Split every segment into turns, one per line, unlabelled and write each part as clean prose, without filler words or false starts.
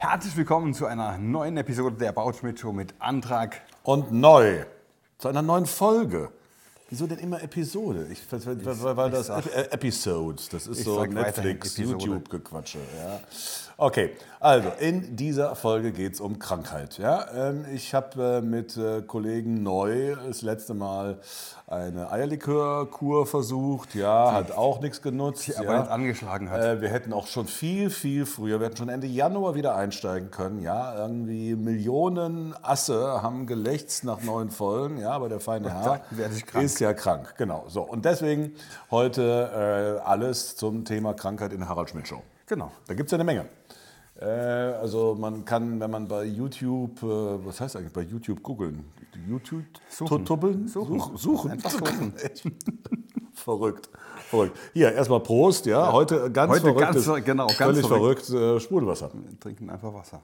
Herzlich willkommen zu einer neuen Episode der About Schmidt Show mit Antrag.
Und neu zu einer neuen Folge. Wieso denn immer Episode? Weil das Episodes, das ist so Netflix, YouTube-Gequatsche. Ja. Okay, also in dieser Folge geht es um Krankheit. Ja. Ich habe mit Kollegen Neu das letzte Mal eine Eierlikörkur versucht. Ja, hat auch nichts genutzt.
Die aber jetzt angeschlagen hat.
Wir hätten auch schon viel früher, wir hätten schon Ende Januar wieder einsteigen können. Ja, irgendwie Millionen Asse haben gelächzt nach neuen Folgen. Ja, aber der feine Herr ist ja krank. Genau. So. Und deswegen heute alles zum Thema Krankheit in der Harald Schmidt Show.
Genau.
Da gibt es ja eine Menge. Also man kann, wenn man bei YouTube, was heißt eigentlich bei YouTube googeln? YouTube
suchen.
Suchen.
Einfach suchen.
Verrückt. Hier, erstmal Prost, ja. Heute ganz verrückt. Völlig verrückt Sprudelwasser.
Wir trinken einfach Wasser.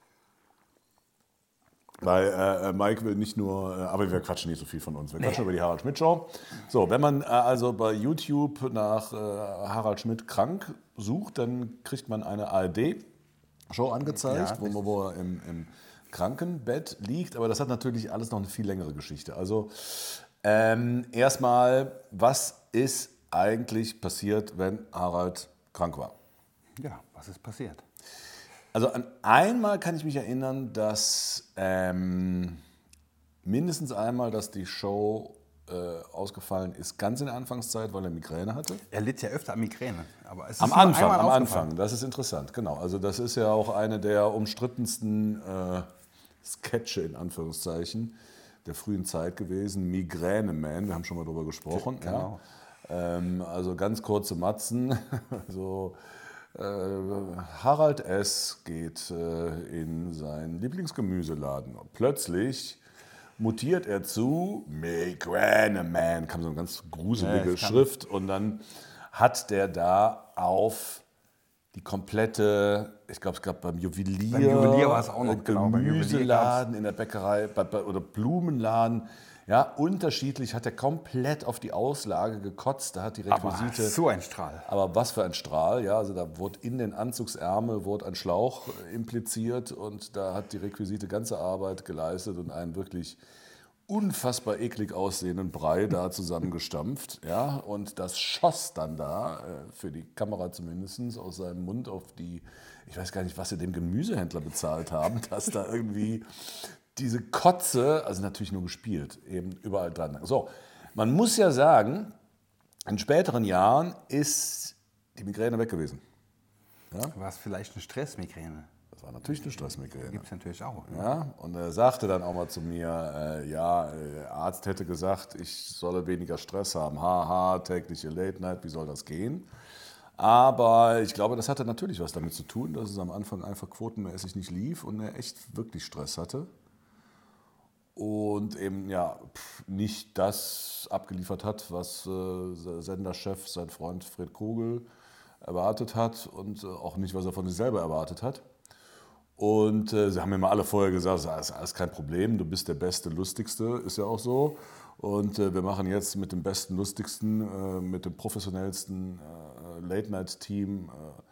Weil Mike will nicht nur, aber wir quatschen nicht so viel von uns. Wir quatschen über die Harald Schmidt Show. So, wenn man also bei YouTube nach Harald Schmidt krank sucht, dann kriegt man eine ARD-Show angezeigt, wo er im Krankenbett liegt. Aber das hat natürlich alles noch eine viel längere Geschichte. Also erstmal, was ist eigentlich passiert, wenn Harald krank war?
Ja, was ist passiert?
Also an einmal kann ich mich erinnern, dass mindestens einmal, dass die Show ausgefallen ist, ganz in der Anfangszeit, weil er Migräne hatte.
Er litt ja öfter an Migräne. Aber es ist
am Anfang, das ist interessant, genau. Also das ist ja auch eine der umstrittensten Sketche in Anführungszeichen der frühen Zeit gewesen. Migräne-Man, wir haben schon mal drüber gesprochen.
Genau.
Ja. Also ganz kurze Matzen, so... Harald S. geht in seinen Lieblingsgemüseladen. Plötzlich mutiert er zu Migräne Man, kam so eine ganz gruselige Schrift und dann hat der da auf die komplette, ich glaube es gab beim Juwelier
war es auch noch,
Gemüseladen, in der Bäckerei oder Blumenladen. Ja, unterschiedlich hat er komplett auf die Auslage gekotzt. Da hat die Requisite.
Aber so ein Strahl.
Aber was für ein Strahl, ja. Also da wurde in den Anzugsärmel ein Schlauch impliziert und da hat die Requisite ganze Arbeit geleistet und einen wirklich unfassbar eklig aussehenden Brei da zusammengestampft. Ja. Und das schoss dann da, für die Kamera zumindest, aus seinem Mund auf die, ich weiß gar nicht, was sie dem Gemüsehändler bezahlt haben, dass da irgendwie diese Kotze, also natürlich nur gespielt, eben überall dran. So, man muss ja sagen, in späteren Jahren ist die Migräne weg gewesen.
Ja? War es vielleicht eine Stressmigräne?
Das war natürlich eine Stressmigräne.
Gibt es natürlich auch. Ne?
Ja, und er sagte dann auch mal zu mir, der Arzt hätte gesagt, ich solle weniger Stress haben. Haha, tägliche Late Night, wie soll das gehen? Aber ich glaube, das hatte natürlich was damit zu tun, dass es am Anfang einfach quotenmäßig nicht lief und er echt wirklich Stress hatte. Und eben nicht das abgeliefert hat, was Senderchef, sein Freund Fred Kogel erwartet hat und auch nicht, was er von sich selber erwartet hat. Und sie haben mir mal alle vorher gesagt, das ist alles kein Problem, du bist der Beste, Lustigste, ist ja auch so. Und wir machen jetzt mit dem besten, lustigsten, mit dem professionellsten Late-Night-Team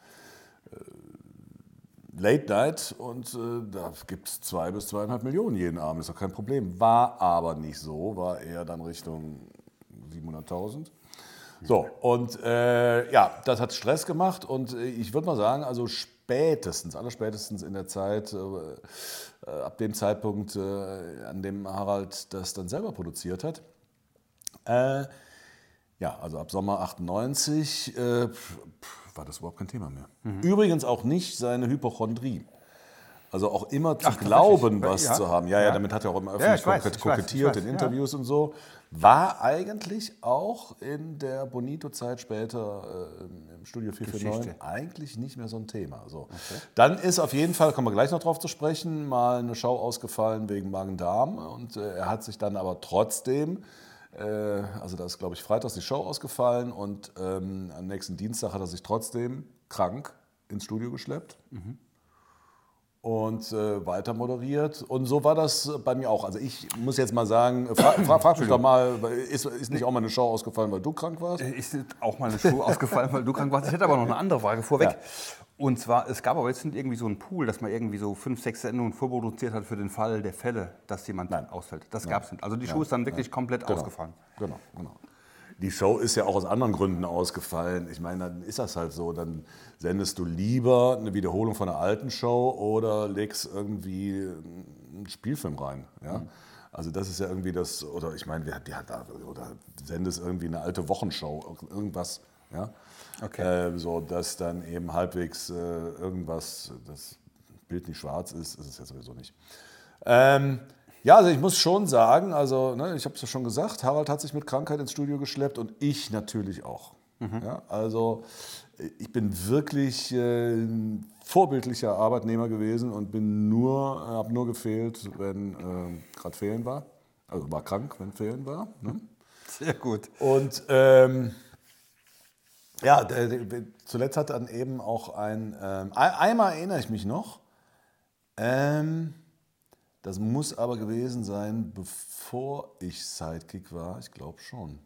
Late Night und da gibt es 2 bis 2,5 Millionen jeden Abend, ist doch kein Problem. War aber nicht so, war eher dann Richtung 700.000. So, und das hat Stress gemacht und ich würde mal sagen, also allerspätestens in der Zeit, ab dem Zeitpunkt, an dem Harald das dann selber produziert hat, also ab Sommer 98 war das überhaupt kein Thema mehr. Übrigens auch nicht seine Hypochondrie. Also auch immer zu glauben, was zu haben. Ja, damit hat er auch immer öffentlich kokettiert in Interviews und so. War eigentlich auch in der Bonito-Zeit später im Studio 449 eigentlich nicht mehr so ein Thema. So. Okay. Dann ist auf jeden Fall, kommen wir gleich noch drauf zu sprechen, mal eine Show ausgefallen wegen Magen-Darm. Und er hat sich dann aber trotzdem, also da ist glaube ich freitags die Show ausgefallen und am nächsten Dienstag hat er sich trotzdem krank ins Studio geschleppt. und weiter moderiert. Und so war das bei mir auch. Also ich muss jetzt mal sagen, frag mich doch mal, ist nicht auch mal eine Show ausgefallen, weil du krank warst?
Ist auch mal eine Show ausgefallen, weil du krank warst. Ich hätte aber noch eine andere Frage vorweg. Ja. Und zwar, es gab aber jetzt nicht irgendwie so einen Pool, dass man irgendwie so 5, 6 Sendungen vorproduziert hat für den Fall der Fälle, dass jemand ausfällt. Das gab es nicht. Also die Show ist dann wirklich komplett ausgefallen.
Genau. Die Show ist ja auch aus anderen Gründen ausgefallen. Ich meine, dann ist das halt so. Dann sendest du lieber eine Wiederholung von einer alten Show oder legst irgendwie einen Spielfilm rein. Ja? Also das ist ja irgendwie das, oder ich meine, oder sendest irgendwie eine alte Wochenshow, irgendwas. Ja? Okay. So, dass dann eben halbwegs irgendwas, das Bild nicht schwarz ist es ja sowieso nicht. Ja, also ich muss schon sagen, also ne, ich habe es ja schon gesagt, Harald hat sich mit Krankheit ins Studio geschleppt und ich natürlich auch. Ja, also ich bin wirklich vorbildlicher Arbeitnehmer gewesen und habe nur gefehlt, wenn gerade Ferien war. Also war krank, wenn Ferien war. Ne?
Sehr gut.
Und ja, zuletzt hat dann eben auch einmal erinnere ich mich noch, das muss aber gewesen sein, bevor ich Sidekick war. Ich glaube schon.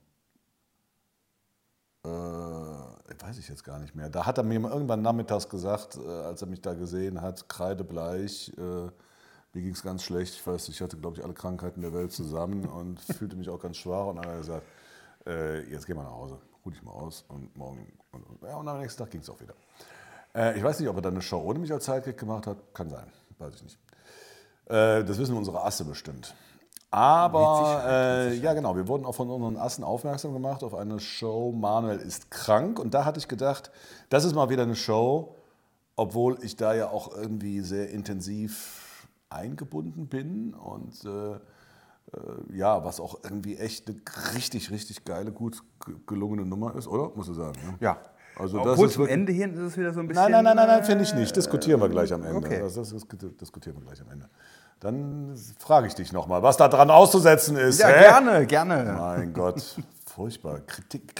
Weiß ich jetzt gar nicht mehr. Da hat er mir irgendwann nachmittags gesagt, als er mich da gesehen hat, kreidebleich, mir ging es ganz schlecht. Ich hatte, glaube ich, alle Krankheiten der Welt zusammen und fühlte mich auch ganz schwach. Und dann hat er gesagt, jetzt geh mal nach Hause, ruh dich mal aus und morgen. Und am nächsten Tag ging es auch wieder. Ich weiß nicht, ob er dann eine Show ohne mich als Sidekick gemacht hat. Kann sein, weiß ich nicht. Das wissen unsere Asse bestimmt. Aber ja genau, wir wurden auch von unseren Assen aufmerksam gemacht auf eine Show Manuel ist krank. Und da hatte ich gedacht, das ist mal wieder eine Show, obwohl ich da ja auch irgendwie sehr intensiv eingebunden bin. Und ja, was auch irgendwie echt eine richtig, richtig geile, gut gelungene Nummer ist, oder? Musst du sagen. Ne?
Ja.
Also
obwohl zum Ende hin ist es wieder so ein bisschen...
Nein, finde ich nicht. Diskutieren wir gleich am Ende.
Okay.
Das diskutieren wir gleich am Ende. Dann frage ich dich nochmal, was da dran auszusetzen ist.
Ja, gerne.
Mein Gott, furchtbar. Kritik,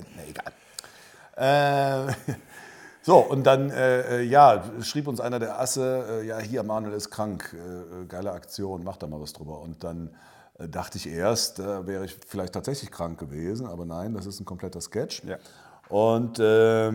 egal. So, und dann ja, schrieb uns einer der Asse, ja, hier, Manuel ist krank, geile Aktion, mach da mal was drüber. Und dann dachte ich erst, wäre ich vielleicht tatsächlich krank gewesen, aber nein, das ist ein kompletter Sketch. Ja. Und ja,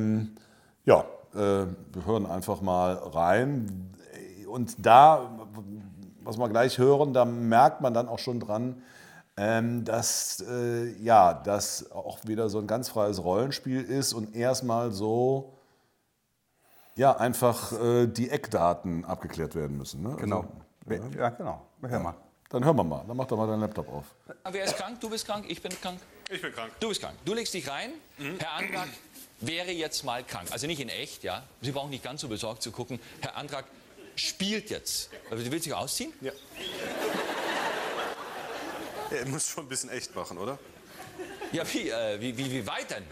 wir hören einfach mal rein. Und da, was wir gleich hören, da merkt man dann auch schon dran, dass ja, das auch wieder so ein ganz freies Rollenspiel ist und erstmal so ja, einfach die Eckdaten abgeklärt werden müssen. Ne?
Genau. Also, ja, genau. Hör mal.
Dann hören wir mal. Dann mach doch mal deinen Laptop auf.
Wer ist krank? Du bist krank, ich bin krank.
Ich bin krank.
Du bist krank. Du legst dich rein. Herr Antrag wäre jetzt mal krank. Also nicht in echt, ja. Sie brauchen nicht ganz so besorgt zu gucken. Herr Antrag spielt jetzt. Also, du willst dich ausziehen?
Ja. Er muss schon ein bisschen echt machen, oder?
Ja, wie weit denn?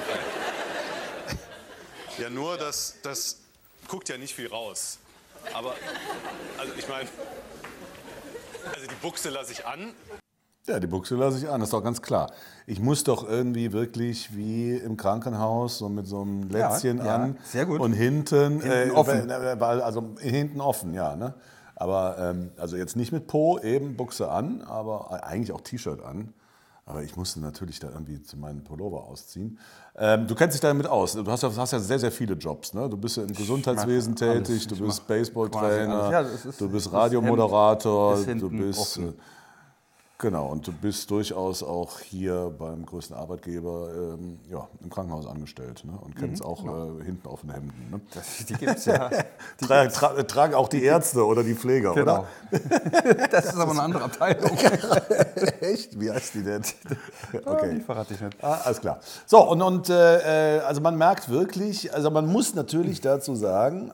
Ja, nur, das guckt ja nicht viel raus. Aber, also ich meine, also die Buchse lasse ich an.
Ja, die Buchse lasse ich an, das ist doch ganz klar. Ich muss doch irgendwie wirklich wie im Krankenhaus so mit so einem Lätzchen an
sehr gut.
Und hinten
offen.
Also hinten offen, ja. Ne? Aber also jetzt nicht mit Po, eben Buchse an, aber eigentlich auch T-Shirt an. Aber ich musste natürlich da irgendwie zu meinem Pullover ausziehen. Du kennst dich damit aus. Du hast ja sehr, sehr viele Jobs. Ne? Du bist ja im Gesundheitswesen tätig, du bist Baseballtrainer, du bist Radiomoderator, du bist... Genau, und du bist durchaus auch hier beim größten Arbeitgeber ja, im Krankenhaus angestellt, ne? Und kennst auch hinten offene Hemden. Ne?
Die gibt es ja.
Tragen auch die Ärzte oder die Pfleger,
genau. Oder? Das ist aber eine andere Abteilung.
Echt? Wie heißt die denn?
Okay. Die verrate ich nicht.
Alles klar. So, und also man merkt wirklich, also man muss natürlich dazu sagen,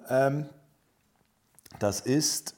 das ist...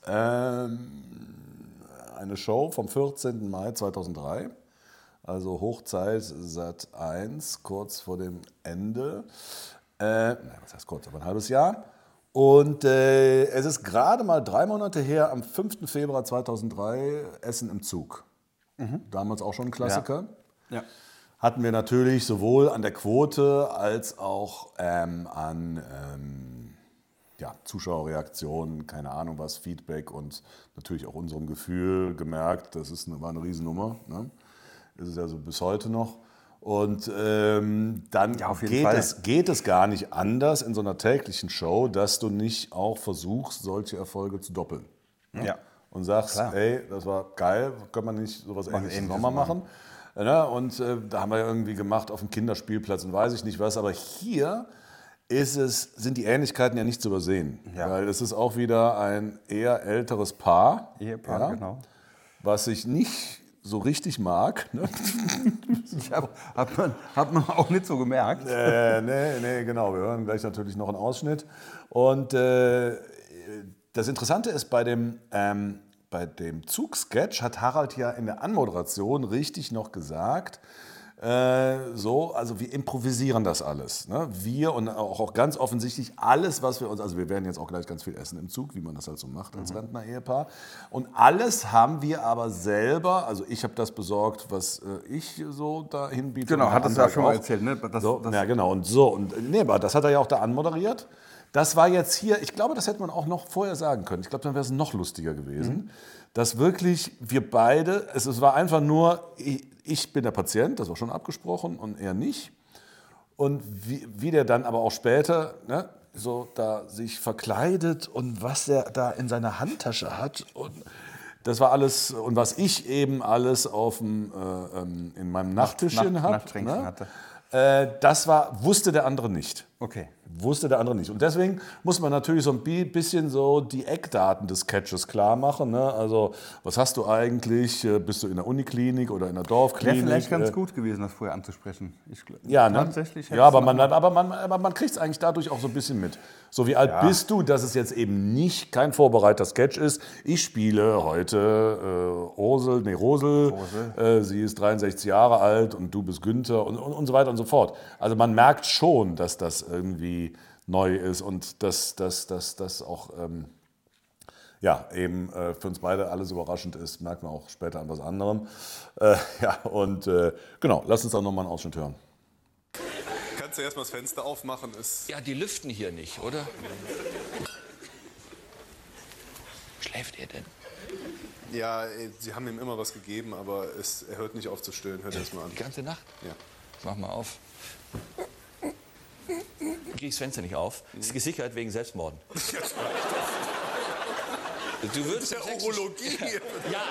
eine Show vom 14. Mai 2003, also Hochzeit Sat.1, kurz vor dem Ende. Was heißt kurz, aber ein halbes Jahr. Und es ist gerade mal 3 Monate her, am 5. Februar 2003, Essen im Zug. Damals auch schon ein Klassiker.
Ja.
Hatten wir natürlich sowohl an der Quote als auch an Zuschauerreaktionen, keine Ahnung was, Feedback und natürlich auch unserem Gefühl gemerkt, war eine Riesennummer. Ne? Ist es ja so bis heute noch. Und dann geht es gar nicht anders in so einer täglichen Show, dass du nicht auch versuchst, solche Erfolge zu doppeln. Ne? Ja. Und sagst, ey, das war geil, können wir nicht sowas Ähnliches nochmal machen? Ja, und da haben wir ja irgendwie gemacht auf dem Kinderspielplatz und weiß ich nicht was, aber hier sind die Ähnlichkeiten ja nicht zu übersehen. Ja. Weil es ist auch wieder ein eher älteres
Ehepaar, genau.
Was ich nicht so richtig mag. Ne?
Hat man auch nicht so gemerkt.
Nee, genau. Wir hören gleich natürlich noch einen Ausschnitt. Und das Interessante ist, bei dem Zugsketch hat Harald ja in der Anmoderation richtig noch gesagt, also wir improvisieren das alles. Ne? Wir und auch ganz offensichtlich alles, was wir uns, also wir werden jetzt auch gleich ganz viel essen im Zug, wie man das halt so macht als Rentner-Ehepaar. Und alles haben wir aber selber, also ich habe das besorgt, was ich so dahin biete.
Genau, hat das ja schon mal erzählt. Ne?
Ja, genau. Aber das hat er ja auch da anmoderiert. Das war jetzt hier, ich glaube, das hätte man auch noch vorher sagen können. Ich glaube, dann wäre es noch lustiger gewesen. Dass wirklich wir beide, es war einfach nur, ich bin der Patient, das war schon abgesprochen und er nicht. Und wie der dann aber auch später so da sich verkleidet und was er da in seiner Handtasche hat. Und das war alles, und was ich eben alles in meinem Nachttischchen hatte. Das wusste der andere nicht.
Okay.
Wusste der andere nicht. Und deswegen muss man natürlich so ein bisschen so die Eckdaten des Sketches klar machen. Ne? Also, was hast du eigentlich? Bist du in der Uniklinik oder in der Dorfklinik?
Wäre vielleicht ganz gut gewesen, das vorher anzusprechen.
Ja, ne? Tatsächlich. Ja, aber man kriegt es eigentlich dadurch auch so ein bisschen mit. So, wie alt bist du, dass es jetzt eben nicht kein vorbereiteter Sketch ist. Ich spiele heute Rosel. Sie ist 63 Jahre alt und du bist Günther und so weiter und so fort. Also man merkt schon, dass das irgendwie neu ist und dass das auch eben für uns beide alles überraschend ist, merkt man auch später an was anderem. Genau, lass uns auch nochmal einen Ausschnitt hören.
Kannst du erstmal das Fenster aufmachen?
Ja, die lüften hier nicht, oder? Schläft er denn?
Ja, sie haben ihm immer was gegeben, aber er hört nicht auf zu stöhnen. Hört erst mal an.
Die ganze Nacht?
Ja.
Mach mal auf. Krieg das Fenster nicht auf. Ist gesichert wegen Selbstmorden. Du würdest
der Urologie.
Ja.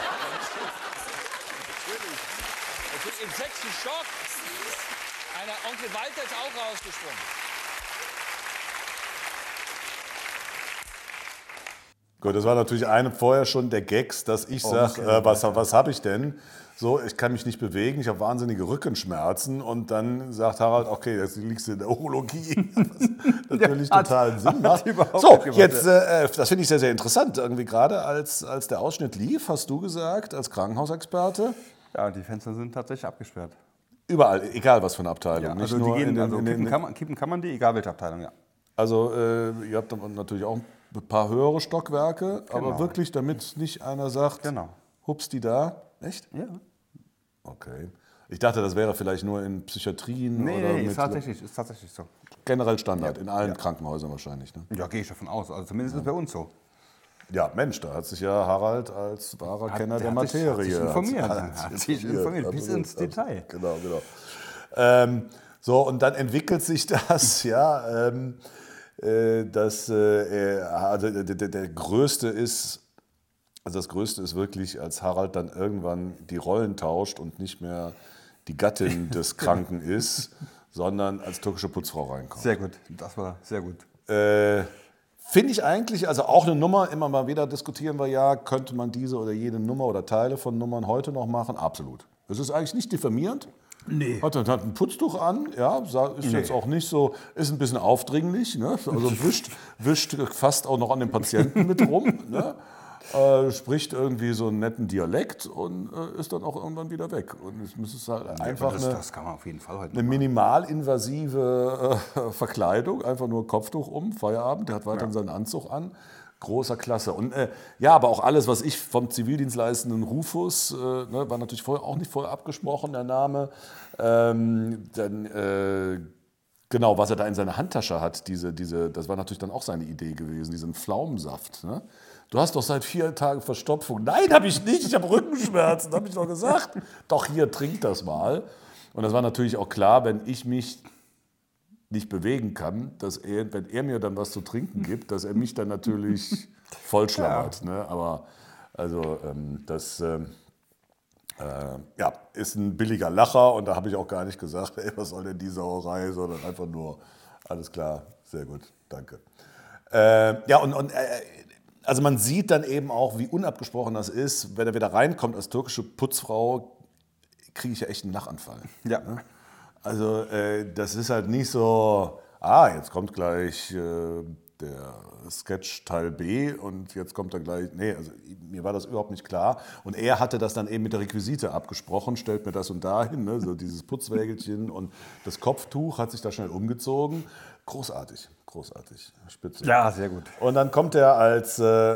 Im 6. Stock. Einer Onkel Walter ist auch rausgesprungen.
Gut, das war natürlich vorher schon der Gags, dass ich sage, was habe ich denn? So, ich kann mich nicht bewegen, ich habe wahnsinnige Rückenschmerzen und dann sagt Harald, okay, jetzt liegst du in der Urologie. Was natürlich total Sinn macht. So, jetzt, das finde ich sehr, sehr interessant. Irgendwie gerade als der Ausschnitt lief, hast du gesagt, als Krankenhausexperte.
Ja, die Fenster sind tatsächlich abgesperrt.
Überall, egal was für eine Abteilung.
Ja,
nicht
also
nur
kippen kann man die, egal welche Abteilung, ja.
Also ihr habt dann natürlich auch ein paar höhere Stockwerke, aber wirklich, damit nicht einer sagt, hups, die da. Echt?
Ja.
Okay. Ich dachte, das wäre vielleicht nur in Psychiatrien oder
ist tatsächlich so.
Generell Standard, in allen Krankenhäusern wahrscheinlich. Ne?
Ja, gehe ich davon aus. Also zumindest ist es bei uns so.
Ja, Mensch, da hat sich ja Harald als wahrer Kenner der Materie
hat sich informiert bis ins Detail.
Genau. So, und dann entwickelt sich das, dass der Größte ist, also das Größte ist wirklich, als Harald dann irgendwann die Rollen tauscht und nicht mehr die Gattin des Kranken ist, sondern als türkische Putzfrau reinkommt.
Sehr gut, das war sehr gut.
Finde ich eigentlich, also auch eine Nummer, immer mal wieder diskutieren wir ja, könnte man diese oder jede Nummer oder Teile von Nummern heute noch machen? Absolut. Es ist eigentlich nicht diffamierend.
Nee.
Hat ein Putztuch an, ist jetzt auch nicht so, ist ein bisschen aufdringlich, ne? Also wischt fast auch noch an den Patienten mit rum, ne? Spricht irgendwie so einen netten Dialekt und ist dann auch irgendwann wieder weg. Und es ist halt einfach
das kann man auf jeden Fall heute
eine minimalinvasive Verkleidung, einfach nur Kopftuch um, Feierabend, der hat weiterhin seinen Anzug an. Großer Klasse. Und aber auch alles, was ich vom zivildienstleistenden Rufus, war natürlich auch nicht vorher abgesprochen, der Name. Dann Genau, was er da in seiner Handtasche hat, das war natürlich dann auch seine Idee gewesen, diesen Pflaumensaft. Ne? Du hast doch seit 4 Tagen Verstopfung. Nein, habe ich nicht, ich habe Rückenschmerzen, habe ich doch gesagt. Doch, hier, trink das mal. Und das war natürlich auch klar, wenn ich mich nicht bewegen kann, dass wenn er mir dann was zu trinken gibt, dass er mich dann natürlich vollschlammert. Ne? Aber also das ist ein billiger Lacher und da habe ich auch gar nicht gesagt, ey, was soll denn die Sauerei, sondern einfach nur, alles klar, sehr gut, danke. Also man sieht dann eben auch, wie unabgesprochen das ist, wenn er wieder reinkommt als türkische Putzfrau, kriege ich ja echt einen Lachanfall.
Ja.
Ne? Also das ist halt nicht so, jetzt kommt gleich der Sketch Teil B und jetzt kommt er gleich, nee, also mir war das überhaupt nicht klar. Und er hatte das dann eben mit der Requisite abgesprochen, stellt mir das und dahin, ne, so dieses Putzwägelchen und das Kopftuch hat sich da schnell umgezogen. Großartig, spitze.
Ja, sehr gut.
Und dann kommt er als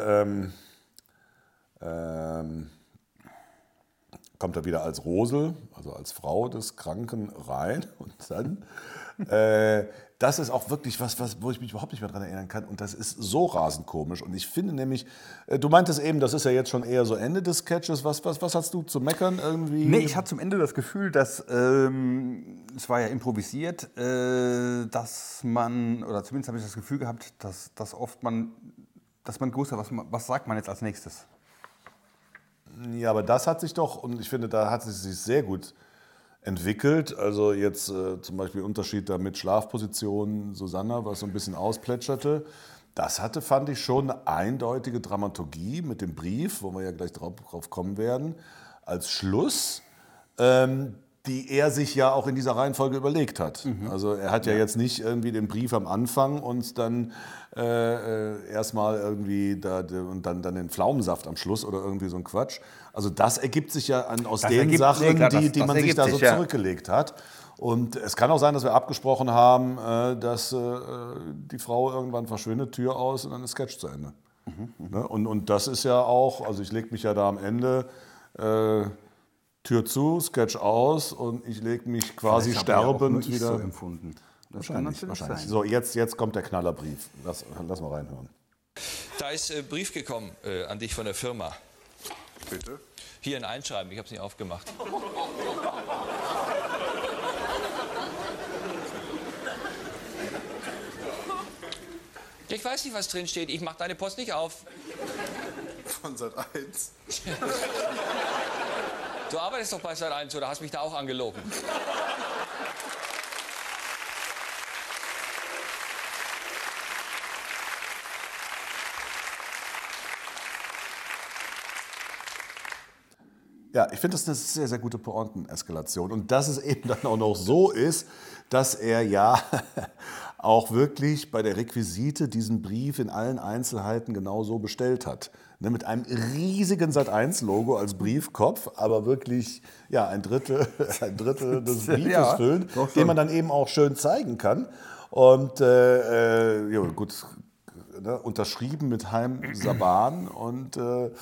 kommt er wieder als Rosel, also als Frau des Kranken rein und dann, das ist auch wirklich was, wo ich mich überhaupt nicht mehr dran erinnern kann und das ist so rasend komisch und ich finde nämlich, du meintest eben, das ist ja jetzt schon eher so Ende des Sketches, was hast du zu meckern irgendwie?
Nee, ich hatte zum Ende das Gefühl, dass, es war ja improvisiert, dass man, oder zumindest habe ich das Gefühl gehabt, dass man gewusst hat, was sagt man jetzt als nächstes.
Ja, aber das hat sich doch, und ich finde, da hat es sich sehr gut entwickelt. Also jetzt zum Beispiel Unterschied da mit Schlafpositionen, Susanna, was so ein bisschen ausplätscherte. Das hatte, fand ich, schon eine eindeutige Dramaturgie mit dem Brief, wo wir ja gleich drauf kommen werden, als Schluss, die er sich ja auch in dieser Reihenfolge überlegt hat. Also er hat ja jetzt nicht irgendwie den Brief am Anfang und dann erstmal irgendwie und dann den Pflaumensaft am Schluss oder irgendwie so ein Quatsch. Also das ergibt sich ja aus den Sachen, die man sich da so zurückgelegt hat. Und es kann auch sein, dass wir abgesprochen haben, dass die Frau irgendwann verschwindet, Tür aus und dann ist Sketch zu Ende. Ne? Und das ist ja auch, also ich lege mich ja da am Ende Tür zu, Sketch aus und ich lege mich quasi sterbend wieder.
So empfunden.
Wahrscheinlich. So, jetzt kommt der Knallerbrief. Lass mal reinhören.
Da ist Brief gekommen an dich von der Firma.
Bitte?
Hier ein Einschreiben, ich habe es nicht aufgemacht. Ich weiß nicht, was drin steht. Ich mache deine Post nicht auf.
Von Sat.1.
Du arbeitest doch bei Sat.1 oder hast mich da auch angelogen?
Ja, ich finde das eine sehr, sehr gute Pointeneskalation. Und dass es eben dann auch noch so ist, dass er ja auch wirklich bei der Requisite diesen Brief in allen Einzelheiten genau so bestellt hat. Ne, mit einem riesigen Sat.1-Logo als Briefkopf, aber wirklich ja, ein Drittel des Briefes füllen, den man dann eben auch schön zeigen kann. Und gut, ne, unterschrieben mit Haim Saban und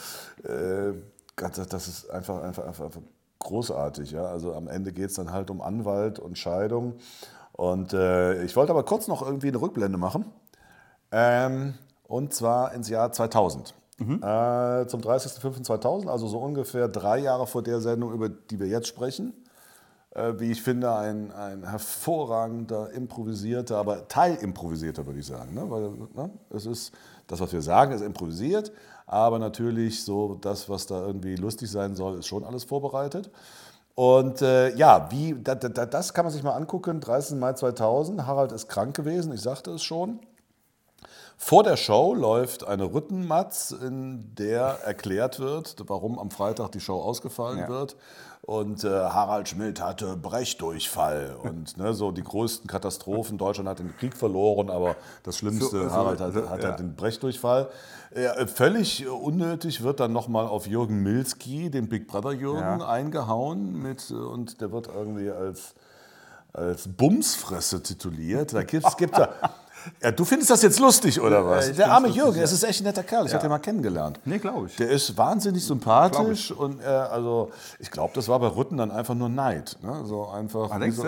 das ist einfach großartig. Ja? Also am Ende geht es dann halt um Anwalt und Scheidung. Und ich wollte aber kurz noch irgendwie eine Rückblende machen. Und zwar ins Jahr 2000. Zum 30.05.2000, also so ungefähr 3 Jahre vor der Sendung, über die wir jetzt sprechen. Wie ich finde, ein hervorragender, improvisierter, aber teilimprovisierter, würde ich sagen. Ne? Weil es ist, das, was wir sagen, ist improvisiert, aber natürlich so das, was da irgendwie lustig sein soll, ist schon alles vorbereitet. Und das kann man sich mal angucken, 30. Mai 2000, Harald ist krank gewesen, ich sagte es schon. Vor der Show läuft eine Rüttenmatz, in der erklärt wird, warum am Freitag die Show ausgefallen wird. Und Harald Schmidt hatte Brechdurchfall. Und ne, so die größten Katastrophen. Deutschland hat den Krieg verloren, aber das Schlimmste, Harald hat den Brechdurchfall. Völlig unnötig wird dann nochmal auf Jürgen Milski, den Big Brother Jürgen, eingehauen. Und der wird irgendwie als Bumsfresse tituliert. Da gibt's ja, du findest das jetzt lustig, oder was? Der arme Jürgen, es ist echt ein netter Kerl. Ich habe den mal kennengelernt.
Nee, glaube ich.
Der ist wahnsinnig sympathisch. Und also, ich glaube, das war bei Rütten dann einfach nur Neid. Ne? So einfach.
Denkst du?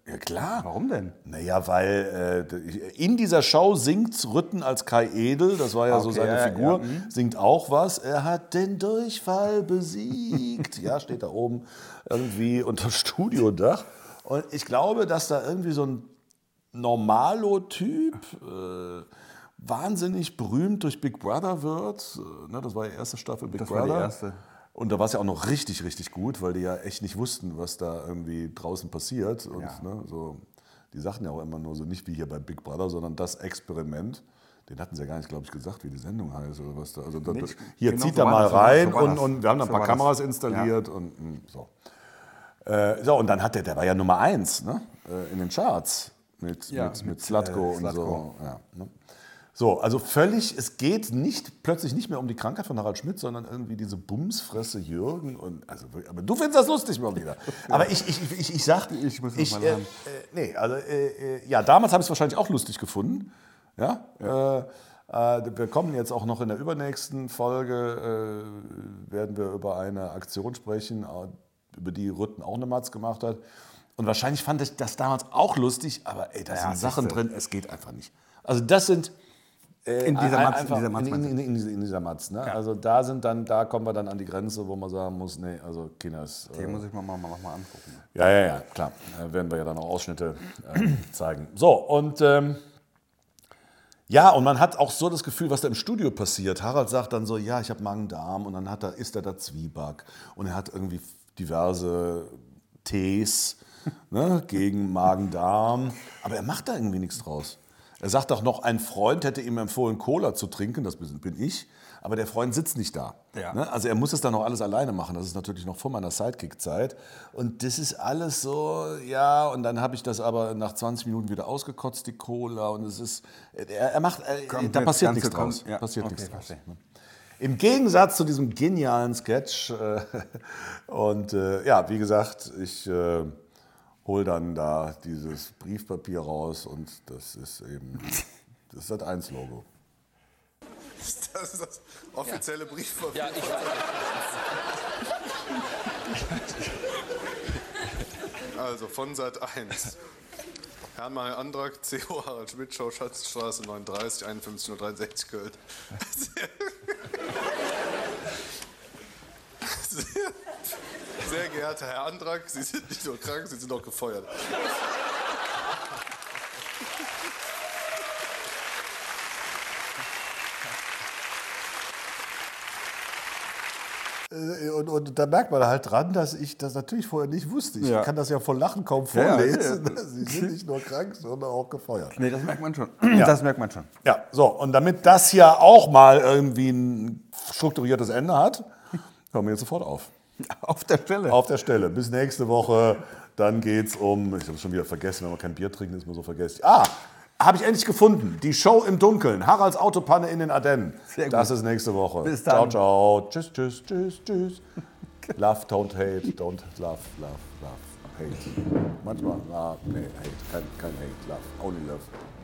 Ja, klar.
Warum denn?
Naja, weil in dieser Show singt Rütten als Kai Edel, das war ja so seine Figur, singt auch was. Er hat den Durchfall besiegt. Ja, steht da oben irgendwie unter Studiodach. Und ich glaube, dass da irgendwie so ein Normalo-Typ wahnsinnig berühmt durch Big Brother wird. Ne, das war die erste Staffel Big Brother.
Das war die erste.
Und da war es ja auch noch richtig, richtig gut, weil die ja echt nicht wussten, was da irgendwie draußen passiert. Und ne, so, die sagten ja auch immer nur so, nicht wie hier bei Big Brother, sondern das Experiment. Den hatten sie ja gar nicht, glaube ich, gesagt, wie die Sendung heißt oder was da. Also hier
genau,
zieht
so
er mal
das,
rein
so das.
und wir haben da ein paar Kameras installiert und so. So, und dann hat der war ja Nummer 1, ne, in den Charts mit Zlatko und so. Ja, ne? So, also es geht plötzlich nicht mehr um die Krankheit von Harald Schmidt, sondern irgendwie diese Bumsfresse Jürgen. Aber du findest das lustig mal wieder. Aber ich sag,
ich muss noch mal
ja, damals habe ich es wahrscheinlich auch lustig gefunden. Ja? Wir kommen jetzt auch noch in der übernächsten Folge, werden wir über eine Aktion sprechen, über die Rütten auch eine Matz gemacht hat. Und wahrscheinlich fand ich das damals auch lustig, aber da sind Sachen drin, es geht einfach nicht. Also das sind
in
dieser Matz. Ne? Ja. Also da kommen wir dann an die Grenze, wo man sagen muss, nee, also Kinders.
Den muss ich mir noch mal angucken.
Ja, klar. Werden wir ja dann auch Ausschnitte zeigen. So, und und man hat auch so das Gefühl, was da im Studio passiert. Harald sagt dann so, ja, ich habe Magen-Darm und dann isst er da Zwieback und er hat irgendwie diverse Tees ne, gegen Magen-Darm, aber er macht da irgendwie nichts draus. Er sagt auch noch, ein Freund hätte ihm empfohlen, Cola zu trinken, das bin ich, aber der Freund sitzt nicht da. Ja. Ne? Also er muss es dann noch alles alleine machen, das ist natürlich noch vor meiner Sidekick-Zeit. Und das ist alles so, ja, und dann habe ich das aber nach 20 Minuten wieder ausgekotzt, die Cola. Und es ist, da passiert nichts draus.
Ja.
Passiert nichts draus. Ne? Im Gegensatz zu diesem genialen Sketch. Wie gesagt, ich hol dann da dieses Briefpapier raus und das ist eben das Sat.1-Logo.
Das ist das offizielle Briefpapier.
Ja, ich
Also von Sat.1. Herrn Antrag, CO Harald Schmidt, Show Schatzstraße 39, 51:63 Köln. Sehr geehrter Herr Antrag, Sie sind nicht nur krank, Sie sind auch gefeuert.
Und da merkt man halt dran, dass ich das natürlich vorher nicht wusste. Ich kann das ja vor Lachen kaum vorlesen. Ja. Sie sind nicht nur krank, sondern auch gefeuert.
Nee, das merkt man schon.
Ja.
Das merkt man schon.
Ja, so. Und damit das hier auch mal irgendwie ein strukturiertes Ende hat, hören wir jetzt sofort auf.
Auf der Stelle?
Auf der Stelle. Bis nächste Woche. Dann geht's ich habe es schon wieder vergessen, wenn man kein Bier trinkt, ist man so vergessen. Habe ich endlich gefunden. Die Show im Dunkeln. Haralds Autopanne in den Ardennen. Sehr gut. Das ist nächste Woche.
Bis dann.
Ciao, ciao. Tschüss, tschüss, tschüss, tschüss. Love, don't hate. Don't love, love, love. Hate. Manchmal, nee, hate. Kein Hate. Love. Only love.